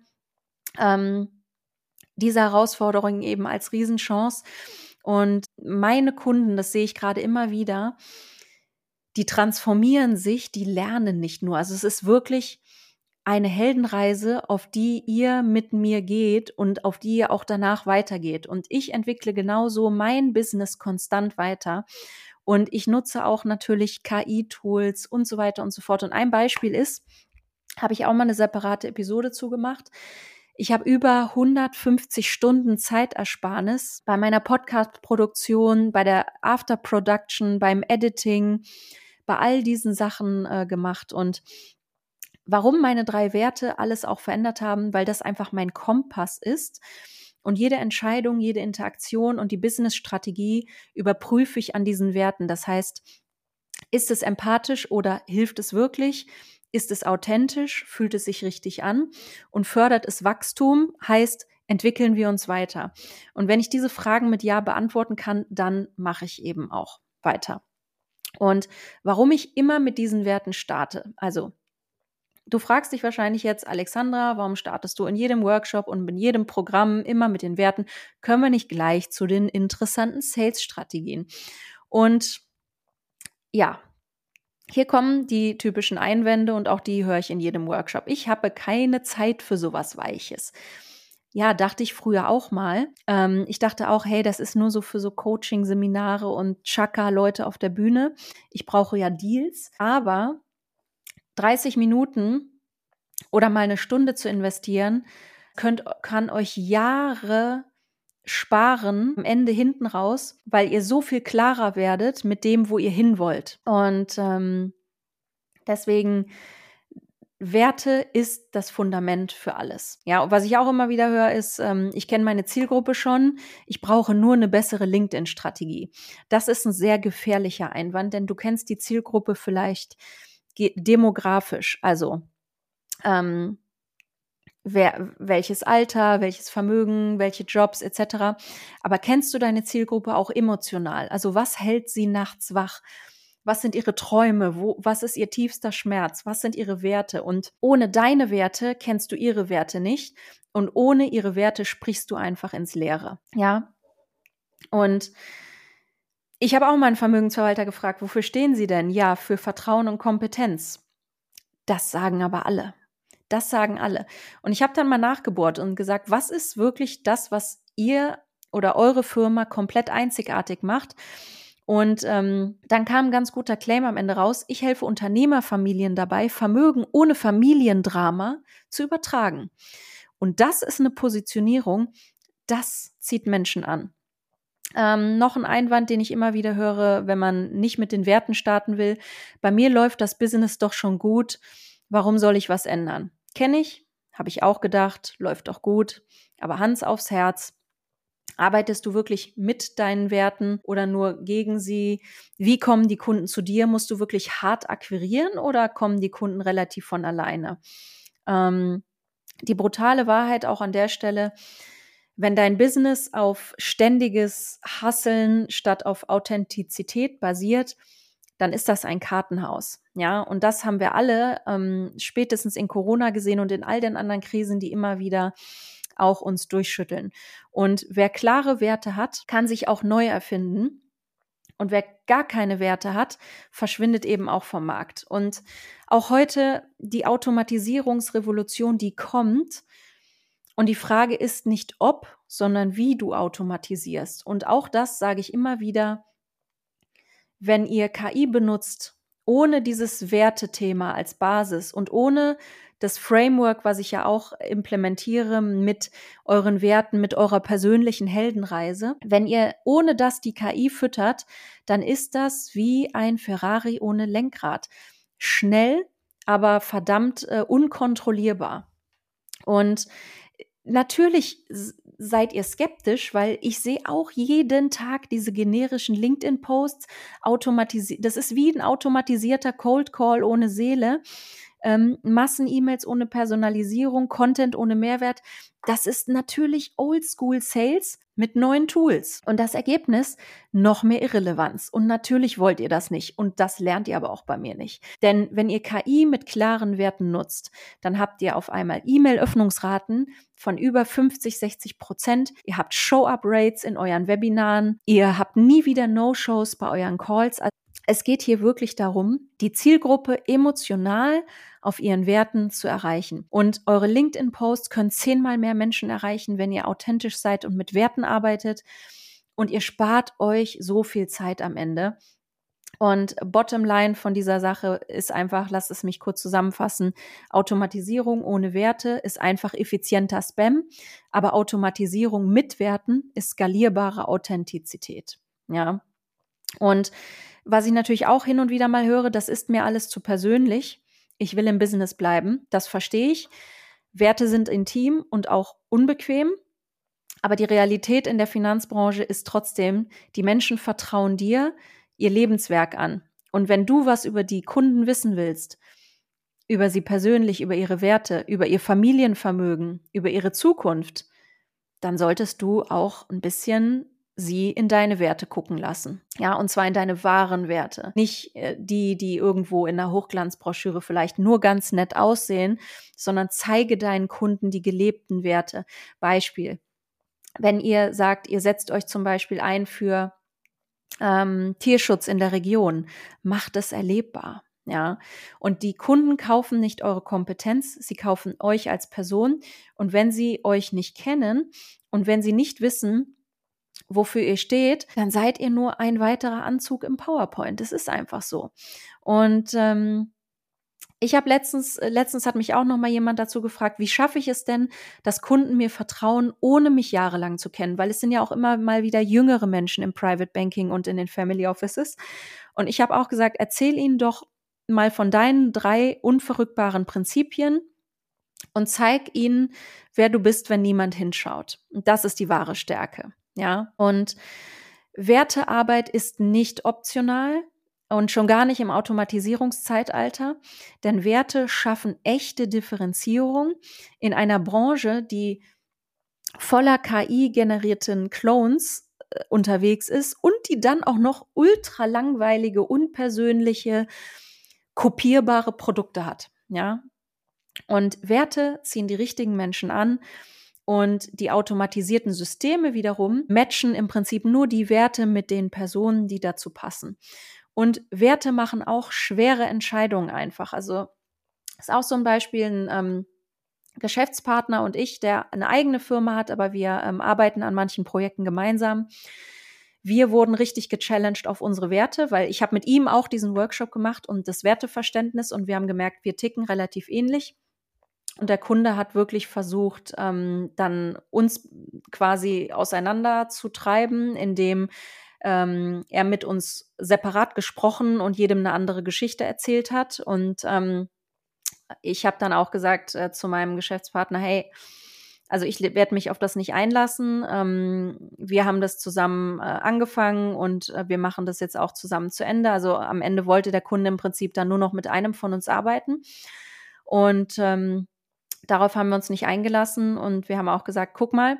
diese Herausforderungen eben als Riesenchance. Und meine Kunden, das sehe ich gerade immer wieder, die transformieren sich, die lernen nicht nur. Also es ist wirklich eine Heldenreise, auf die ihr mit mir geht und auf die ihr auch danach weitergeht. Und ich entwickle genauso mein Business konstant weiter. Und ich nutze auch natürlich KI-Tools und so weiter und so fort. Und ein Beispiel ist, habe ich auch mal eine separate Episode zugemacht. Ich habe über 150 Stunden Zeitersparnis bei meiner Podcast-Produktion, bei der After-Production, beim Editing, bei all diesen Sachen gemacht. Und warum meine 3 Werte alles auch verändert haben, weil das einfach mein Kompass ist. Und jede Entscheidung, jede Interaktion und die Business-Strategie überprüfe ich an diesen Werten. Das heißt, ist es empathisch oder hilft es wirklich? Ist es authentisch? Fühlt es sich richtig an? Und fördert es Wachstum? Heißt, entwickeln wir uns weiter? Und wenn ich diese Fragen mit Ja beantworten kann, dann mache ich eben auch weiter. Und warum ich immer mit diesen Werten starte, also du fragst dich wahrscheinlich jetzt, Alexandra, warum startest du in jedem Workshop und in jedem Programm immer mit den Werten? Können wir nicht gleich zu den interessanten Sales-Strategien? Und ja, hier kommen die typischen Einwände und auch die höre ich in jedem Workshop. Ich habe keine Zeit für sowas Weiches. Ja, dachte ich früher auch mal. Ich dachte auch, hey, das ist nur so für so Coaching-Seminare und Chaka-Leute auf der Bühne. Ich brauche ja Deals. Aber 30 Minuten oder mal eine Stunde zu investieren, kann euch Jahre sparen, am Ende hinten raus, weil ihr so viel klarer werdet mit dem, wo ihr hin wollt. Und deswegen Werte ist das Fundament für alles. Ja, und was ich auch immer wieder höre, ist, ich kenne meine Zielgruppe schon, ich brauche nur eine bessere LinkedIn-Strategie. Das ist ein sehr gefährlicher Einwand, denn du kennst die Zielgruppe vielleicht demografisch, also welches Alter, welches Vermögen, welche Jobs etc. Aber kennst du deine Zielgruppe auch emotional? Also was hält sie nachts wach? Was sind ihre Träume? Was ist ihr tiefster Schmerz? Was sind ihre Werte? Und ohne deine Werte kennst du ihre Werte nicht. Und ohne ihre Werte sprichst du einfach ins Leere. Ja. Und ich habe auch mal einen Vermögensverwalter gefragt, wofür stehen sie denn? Ja, für Vertrauen und Kompetenz. Das sagen aber alle. Das sagen alle. Und ich habe dann mal nachgebohrt und gesagt, was ist wirklich das, was ihr oder eure Firma komplett einzigartig macht? Und dann kam ein ganz guter Claim am Ende raus. Ich helfe Unternehmerfamilien dabei, Vermögen ohne Familiendrama zu übertragen. Und das ist eine Positionierung, das zieht Menschen an. Noch ein Einwand, den ich immer wieder höre, wenn man nicht mit den Werten starten will. Bei mir läuft das Business doch schon gut. Warum soll ich was ändern? Kenne ich, habe ich auch gedacht, läuft doch gut. Aber Hand aufs Herz. Arbeitest du wirklich mit deinen Werten oder nur gegen sie? Wie kommen die Kunden zu dir? Musst du wirklich hart akquirieren oder kommen die Kunden relativ von alleine? Die brutale Wahrheit auch an der Stelle, wenn dein Business auf ständiges Hustlen statt auf Authentizität basiert, dann ist das ein Kartenhaus. Ja, und das haben wir alle spätestens in Corona gesehen und in all den anderen Krisen, die immer wieder auch uns durchschütteln. Und wer klare Werte hat, kann sich auch neu erfinden. Und wer gar keine Werte hat, verschwindet eben auch vom Markt. Und auch heute die Automatisierungsrevolution, die kommt. Und die Frage ist nicht ob, sondern wie du automatisierst. Und auch das sage ich immer wieder, wenn ihr KI benutzt, ohne dieses Wertethema als Basis und ohne das Framework, was ich ja auch implementiere mit euren Werten, mit eurer persönlichen Heldenreise, wenn ihr ohne das die KI füttert, dann ist das wie ein Ferrari ohne Lenkrad. Schnell, aber verdammt unkontrollierbar. Und natürlich seid ihr skeptisch, weil ich sehe auch jeden Tag diese generischen LinkedIn-Posts automatisiert. Das ist wie ein automatisierter Cold Call ohne Seele. Massen-E-Mails ohne Personalisierung, Content ohne Mehrwert. Das ist natürlich Oldschool-Sales mit neuen Tools. Und das Ergebnis, noch mehr Irrelevanz. Und natürlich wollt ihr das nicht. Und das lernt ihr aber auch bei mir nicht. Denn wenn ihr KI mit klaren Werten nutzt, dann habt ihr auf einmal E-Mail-Öffnungsraten von über 50-60%. Ihr habt Show-Up-Rates in euren Webinaren. Ihr habt nie wieder No-Shows bei euren Calls. Es geht hier wirklich darum, die Zielgruppe emotional auf ihren Werten zu erreichen. Und eure LinkedIn-Posts können 10-mal mehr Menschen erreichen, wenn ihr authentisch seid und mit Werten arbeitet. Und ihr spart euch so viel Zeit am Ende. Und Bottomline von dieser Sache ist einfach, lasst es mich kurz zusammenfassen, Automatisierung ohne Werte ist einfach effizienter Spam, aber Automatisierung mit Werten ist skalierbare Authentizität. Ja. Und was ich natürlich auch hin und wieder mal höre, das ist mir alles zu persönlich. Ich will im Business bleiben, das verstehe ich. Werte sind intim und auch unbequem. Aber die Realität in der Finanzbranche ist trotzdem, die Menschen vertrauen dir ihr Lebenswerk an. Und wenn du was über die Kunden wissen willst, über sie persönlich, über ihre Werte, über ihr Familienvermögen, über ihre Zukunft, dann solltest du auch ein bisschen sie in deine Werte gucken lassen. Ja, und zwar in deine wahren Werte. Nicht die irgendwo in einer Hochglanzbroschüre vielleicht nur ganz nett aussehen, sondern zeige deinen Kunden die gelebten Werte. Beispiel: Wenn ihr sagt, ihr setzt euch zum Beispiel ein für Tierschutz in der Region, macht es erlebbar. Ja, und die Kunden kaufen nicht eure Kompetenz, sie kaufen euch als Person. Und wenn sie euch nicht kennen und wenn sie nicht wissen, wofür ihr steht, dann seid ihr nur ein weiterer Anzug im PowerPoint. Das ist einfach so. Und ich habe letztens hat mich auch noch mal jemand dazu gefragt, wie schaffe ich es denn, dass Kunden mir vertrauen, ohne mich jahrelang zu kennen? Weil es sind ja auch immer mal wieder jüngere Menschen im Private Banking und in den Family Offices. Und ich habe auch gesagt, erzähl ihnen doch mal von deinen 3 unverrückbaren Prinzipien und zeig ihnen, wer du bist, wenn niemand hinschaut. Und das ist die wahre Stärke. Ja, und Wertearbeit ist nicht optional. Und schon gar nicht im Automatisierungszeitalter, denn Werte schaffen echte Differenzierung in einer Branche, die voller KI-generierten Clones unterwegs ist und die dann auch noch ultra langweilige, unpersönliche, kopierbare Produkte hat. Ja? Und Werte ziehen die richtigen Menschen an. Und die automatisierten Systeme wiederum matchen im Prinzip nur die Werte mit den Personen, die dazu passen. Und Werte machen auch schwere Entscheidungen einfach. Also ist auch so ein Beispiel, ein Geschäftspartner und ich, der eine eigene Firma hat, aber wir arbeiten an manchen Projekten gemeinsam. Wir wurden richtig gechallenged auf unsere Werte, weil ich habe mit ihm auch diesen Workshop gemacht und das Werteverständnis und wir haben gemerkt, wir ticken relativ ähnlich. Und der Kunde hat wirklich versucht, dann uns quasi auseinanderzutreiben, indem er mit uns separat gesprochen und jedem eine andere Geschichte erzählt hat. Und ich habe dann auch gesagt zu meinem Geschäftspartner, hey, also ich werde mich auf das nicht einlassen. Wir haben das zusammen angefangen und wir machen das jetzt auch zusammen zu Ende. Also am Ende wollte der Kunde im Prinzip dann nur noch mit einem von uns arbeiten. Und darauf haben wir uns nicht eingelassen und wir haben auch gesagt, guck mal,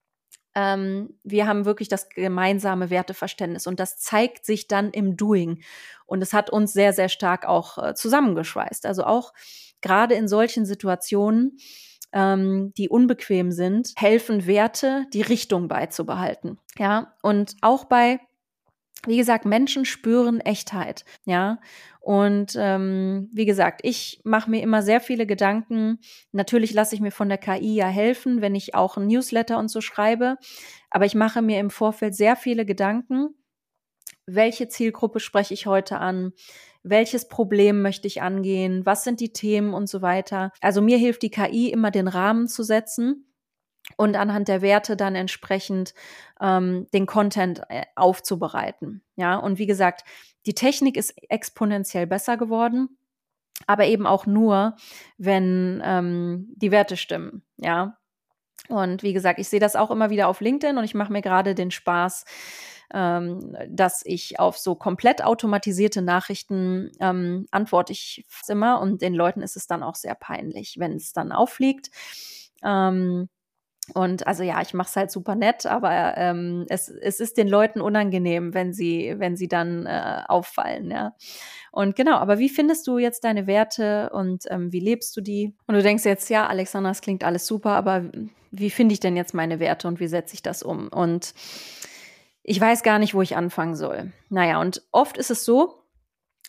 wir haben wirklich das gemeinsame Werteverständnis und das zeigt sich dann im Doing. Und es hat uns sehr, sehr stark auch zusammengeschweißt. Also auch gerade in solchen Situationen, die unbequem sind, helfen Werte, die Richtung beizubehalten. Ja, und auch bei, wie gesagt, Menschen spüren Echtheit. Ja, und wie gesagt, ich mache mir immer sehr viele Gedanken. Natürlich lasse ich mir von der KI ja helfen, wenn ich auch ein Newsletter und so schreibe. Aber ich mache mir im Vorfeld sehr viele Gedanken. Welche Zielgruppe spreche ich heute an? Welches Problem möchte ich angehen? Was sind die Themen und so weiter? Also mir hilft die KI immer, den Rahmen zu setzen und anhand der Werte dann entsprechend den Content aufzubereiten. Ja, und wie gesagt, die Technik ist exponentiell besser geworden, aber eben auch nur, wenn die Werte stimmen. Ja, und wie gesagt, ich sehe das auch immer wieder auf LinkedIn und ich mache mir gerade den Spaß, dass ich auf so komplett automatisierte Nachrichten antworte ich immer und den Leuten ist es dann auch sehr peinlich, wenn es dann auffliegt. Und also ja, ich mache es halt super nett, aber es ist den Leuten unangenehm, wenn sie dann auffallen, ja. Und genau, aber wie findest du jetzt deine Werte und wie lebst du die? Und du denkst jetzt, ja, Alexandra, das klingt alles super, aber wie finde ich denn jetzt meine Werte und wie setze ich das um? Und ich weiß gar nicht, wo ich anfangen soll. Naja, und oft ist es so,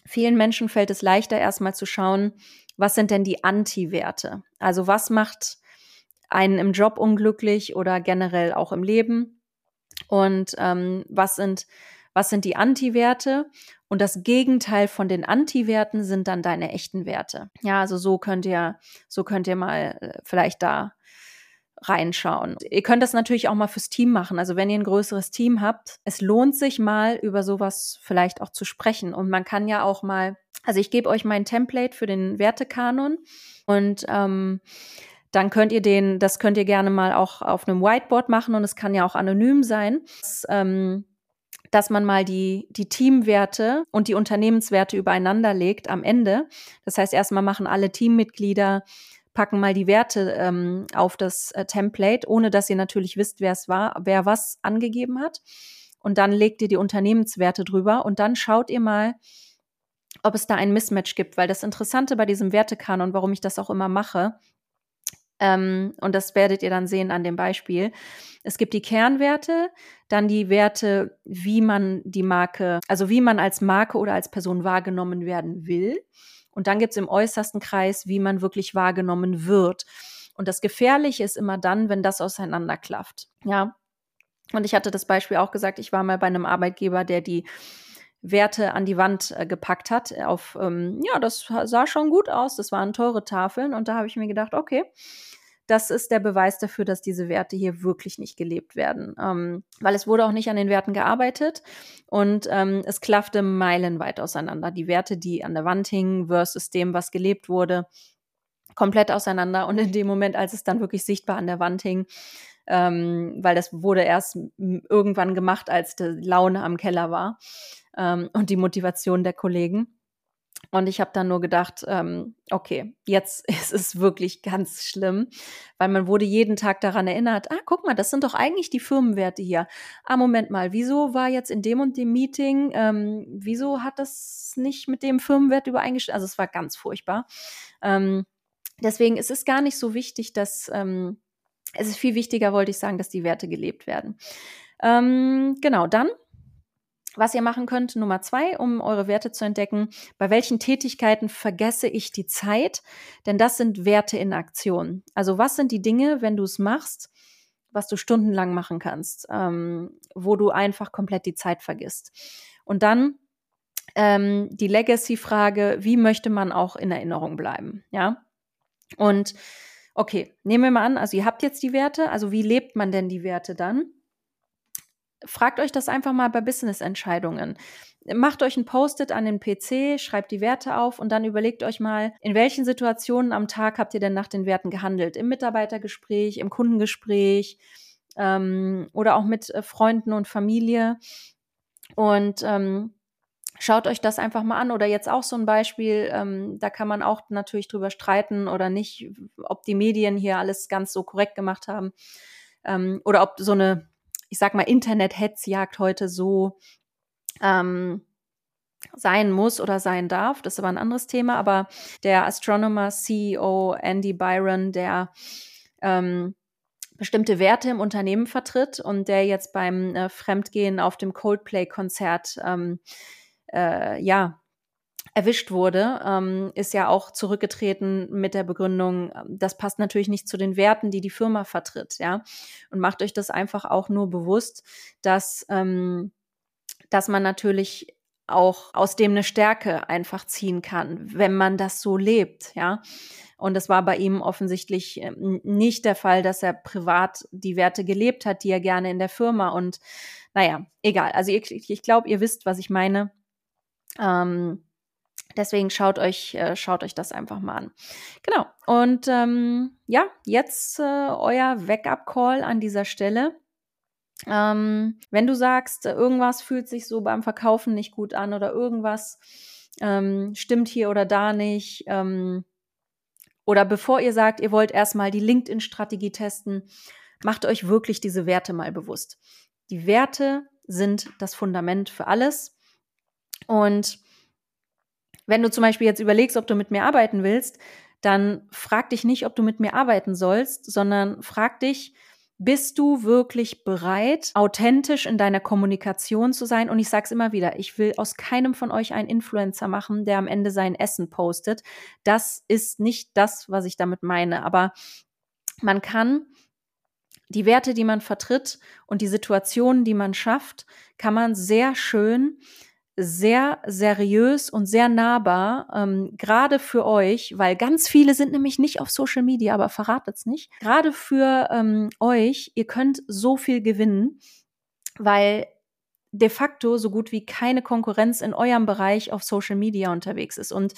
vielen Menschen fällt es leichter, erstmal zu schauen, was sind denn die Anti-Werte? Also was macht einen im Job unglücklich oder generell auch im Leben? Und was sind die Anti-Werte? Und das Gegenteil von den Anti-Werten sind dann deine echten Werte. Ja, also so könnt ihr mal vielleicht da reinschauen. Ihr könnt das natürlich auch mal fürs Team machen. Also wenn ihr ein größeres Team habt, es lohnt sich mal über sowas vielleicht auch zu sprechen. Und man kann ja auch mal, also ich gebe euch mein Template für den Wertekanon und dann könnt ihr das könnt ihr gerne mal auch auf einem Whiteboard machen und es kann ja auch anonym sein, dass man mal die Teamwerte und die Unternehmenswerte übereinander legt am Ende. Das heißt, erstmal machen alle Teammitglieder, packen mal die Werte auf das Template, ohne dass ihr natürlich wisst, wer was angegeben hat. Und dann legt ihr die Unternehmenswerte drüber und dann schaut ihr mal, ob es da ein Mismatch gibt. Weil das Interessante bei diesem Wertekanon, warum ich das auch immer mache, und das werdet ihr dann sehen an dem Beispiel. Es gibt die Kernwerte, dann die Werte, wie man als Marke oder als Person wahrgenommen werden will. Und dann gibt es im äußersten Kreis, wie man wirklich wahrgenommen wird. Und das Gefährliche ist immer dann, wenn das auseinanderklafft. Ja. Und ich hatte das Beispiel auch gesagt, ich war mal bei einem Arbeitgeber, der die Werte an die Wand gepackt hat. Das sah schon gut aus, das waren teure Tafeln. Und da habe ich mir gedacht, okay, das ist der Beweis dafür, dass diese Werte hier wirklich nicht gelebt werden. Weil es wurde auch nicht an den Werten gearbeitet und es klaffte meilenweit auseinander. Die Werte, die an der Wand hingen versus dem, was gelebt wurde, komplett auseinander. Und in dem Moment, als es dann wirklich sichtbar an der Wand hing, weil das wurde erst irgendwann gemacht, als die Laune am Keller war und die Motivation der Kollegen. Und ich habe dann nur gedacht, okay, jetzt ist es wirklich ganz schlimm, weil man wurde jeden Tag daran erinnert, guck mal, das sind doch eigentlich die Firmenwerte hier. Moment mal, wieso war jetzt in dem und dem Meeting, wieso hat das nicht mit dem Firmenwert übereingestimmt? Also es war ganz furchtbar. Deswegen ist es gar nicht so wichtig, es ist viel wichtiger, wollte ich sagen, dass die Werte gelebt werden. Genau, dann was ihr machen könnt, Nummer 2, um eure Werte zu entdecken. Bei welchen Tätigkeiten vergesse ich die Zeit? Denn das sind Werte in Aktion. Also was sind die Dinge, wenn du es machst, was du stundenlang machen kannst, wo du einfach komplett die Zeit vergisst? Und dann die Legacy-Frage, wie möchte man auch in Erinnerung bleiben? Ja. Und okay, nehmen wir mal an, also ihr habt jetzt die Werte, also wie lebt man denn die Werte dann? Fragt euch das einfach mal bei Business-Entscheidungen. Macht euch ein Post-it an den PC, schreibt die Werte auf und dann überlegt euch mal, in welchen Situationen am Tag habt ihr denn nach den Werten gehandelt? Im Mitarbeitergespräch, im Kundengespräch oder auch mit Freunden und Familie. Und schaut euch das einfach mal an. Oder jetzt auch so ein Beispiel, da kann man auch natürlich drüber streiten oder nicht, ob die Medien hier alles ganz so korrekt gemacht haben oder ob so eine, ich sag mal, Internet-Hetzjagd heute so sein muss oder sein darf. Das ist aber ein anderes Thema. Aber der Astronomer-CEO Andy Byron, der bestimmte Werte im Unternehmen vertritt und der jetzt beim Fremdgehen auf dem Coldplay-Konzert erwischt wurde, ist ja auch zurückgetreten mit der Begründung, das passt natürlich nicht zu den Werten, die die Firma vertritt, ja. Und macht euch das einfach auch nur bewusst, dass man natürlich auch aus dem eine Stärke einfach ziehen kann, wenn man das so lebt, ja. Und das war bei ihm offensichtlich nicht der Fall, dass er privat die Werte gelebt hat, die er gerne in der Firma und naja, egal. Also ich glaube, ihr wisst, was ich meine. Deswegen schaut euch das einfach mal an. Genau. Und jetzt euer Wake-up-Call an dieser Stelle. Wenn du sagst, irgendwas fühlt sich so beim Verkaufen nicht gut an oder irgendwas stimmt hier oder da nicht, oder bevor ihr sagt, ihr wollt erstmal die LinkedIn-Strategie testen, macht euch wirklich diese Werte mal bewusst. Die Werte sind das Fundament für alles. Und wenn du zum Beispiel jetzt überlegst, ob du mit mir arbeiten willst, dann frag dich nicht, ob du mit mir arbeiten sollst, sondern frag dich, bist du wirklich bereit, authentisch in deiner Kommunikation zu sein? Und ich sage es immer wieder, ich will aus keinem von euch einen Influencer machen, der am Ende sein Essen postet. Das ist nicht das, was ich damit meine. Aber man kann die Werte, die man vertritt und die Situationen, die man schafft, kann man sehr schön, sehr seriös und sehr nahbar, gerade für euch, weil ganz viele sind nämlich nicht auf Social Media, aber verratet's nicht. Gerade für euch, ihr könnt so viel gewinnen, weil de facto so gut wie keine Konkurrenz in eurem Bereich auf Social Media unterwegs ist. Und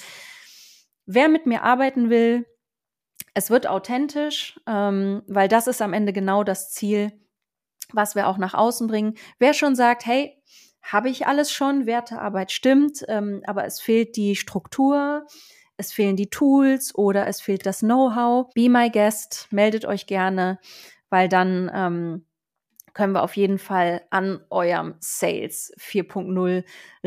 wer mit mir arbeiten will, es wird authentisch, weil das ist am Ende genau das Ziel, was wir auch nach außen bringen. Wer schon sagt, hey, habe ich alles schon, Wertearbeit stimmt, aber es fehlt die Struktur, es fehlen die Tools oder es fehlt das Know-how. Be my guest, meldet euch gerne, weil dann können wir auf jeden Fall an eurem Sales 4.0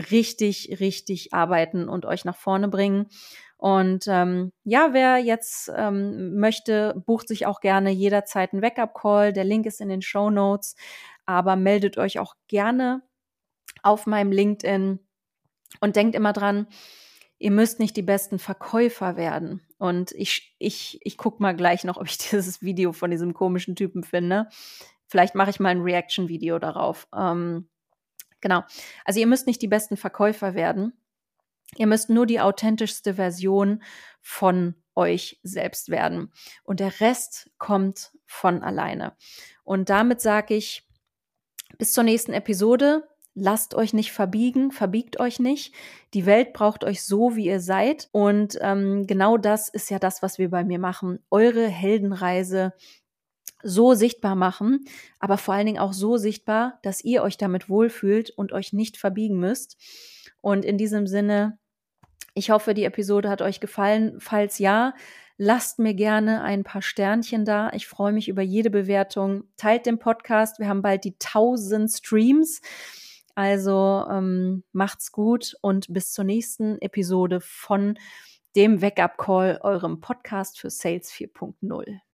richtig arbeiten und euch nach vorne bringen. Und wer jetzt möchte, bucht sich auch gerne jederzeit einen Wake-up-Call. Der Link ist in den Shownotes. Aber meldet euch auch gerne auf meinem LinkedIn und denkt immer dran, ihr müsst nicht die besten Verkäufer werden. Und ich gucke mal gleich noch, ob ich dieses Video von diesem komischen Typen finde. Vielleicht mache ich mal ein Reaction-Video darauf. Genau. Also ihr müsst nicht die besten Verkäufer werden. Ihr müsst nur die authentischste Version von euch selbst werden. Und der Rest kommt von alleine. Und damit sage ich, bis zur nächsten Episode. Lasst euch nicht verbiegen, verbiegt euch nicht. Die Welt braucht euch so, wie ihr seid. Und genau das ist ja das, was wir bei mir machen. Eure Heldenreise so sichtbar machen, aber vor allen Dingen auch so sichtbar, dass ihr euch damit wohlfühlt und euch nicht verbiegen müsst. Und in diesem Sinne, ich hoffe, die Episode hat euch gefallen. Falls ja, lasst mir gerne ein paar Sternchen da. Ich freue mich über jede Bewertung. Teilt den Podcast. Wir haben bald die 1000 Streams. Also macht's gut und bis zur nächsten Episode von dem Wake-up Call, eurem Podcast für Sales 4.0.